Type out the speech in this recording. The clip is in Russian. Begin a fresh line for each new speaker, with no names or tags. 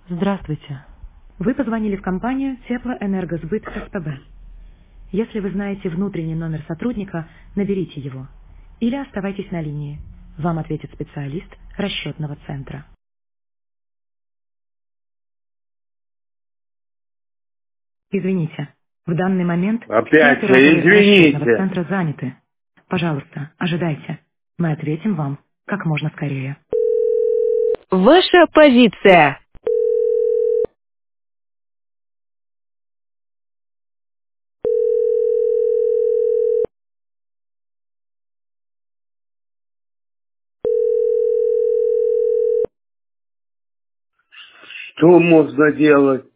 Здравствуйте. Вы позвонили в компанию Теплоэнергосбыт СПБ. Если вы знаете внутренний номер сотрудника, наберите его. Или оставайтесь на линии. Вам ответит специалист расчетного центра. Извините, в данный момент все
Опять
операторы расчетного
извините.
центра заняты. Пожалуйста, ожидайте. Мы ответим вам как можно скорее. Ваша позиция.
Что можно делать?